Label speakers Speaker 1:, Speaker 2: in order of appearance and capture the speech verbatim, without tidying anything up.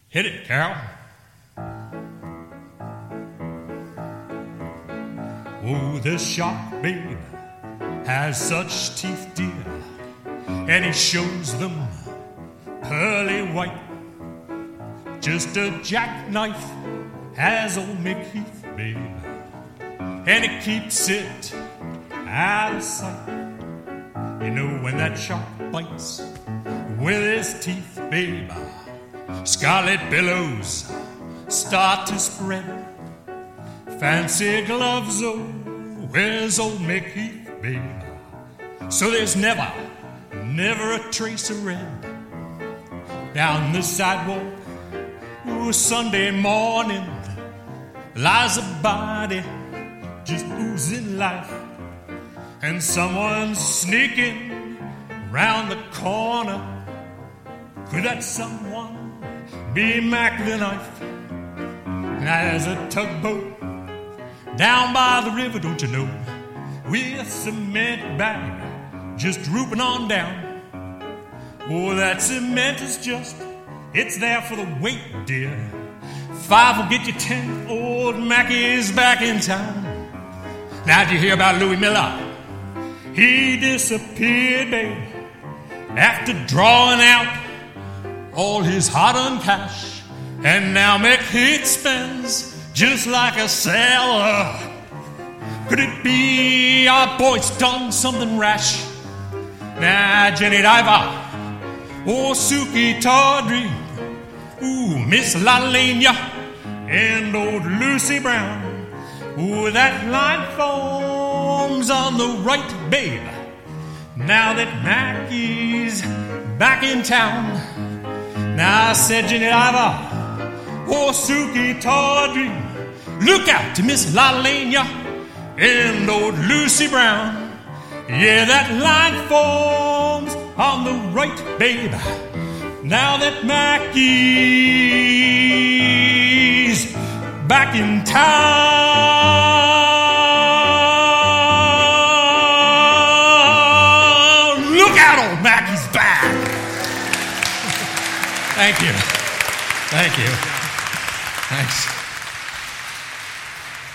Speaker 1: Hit it, Carol. Oh, the shark, babe, has such teeth, dear, and he shows them pearly white. Just a jackknife has old McHeath, babe, and it keeps it out of sight. You know, when that shark bites with his teeth, babe, scarlet billows start to spread. Fancy gloves, oh, where's old McHeath, babe? So there's never, never a trace of red. Down the sidewalk, oh, Sunday morning, lies a body just oozing life. And someone sneaking round the corner. Could that someone be Mac the Knife? There's a tugboat down by the river, don't you know, with a cement bag just drooping on down. Oh, that cement is just, it's there for the weight, dear. Five will get you ten, old Mackie's back in town. Now, did you hear about Louis Miller? He disappeared, babe, after drawing out all his hard-earned cash. And now McHeath spends just like a sailor. Could it be our boy's done something rash? Now, Jenny Diver, oh, Suki Tawdry, ooh, Miss Lalania, and old Lucy Brown. Ooh, that line forms on the right, babe, now that Mackie's back in town. Now, said Jenny Diver, oh, Suki Tawdry, look out to Miss Lalania and old Lucy Brown. Yeah, that line forms on the right, babe, now that Mackie's back in town. Look out, old Mackie's back. Thank you. Thank you. Thanks.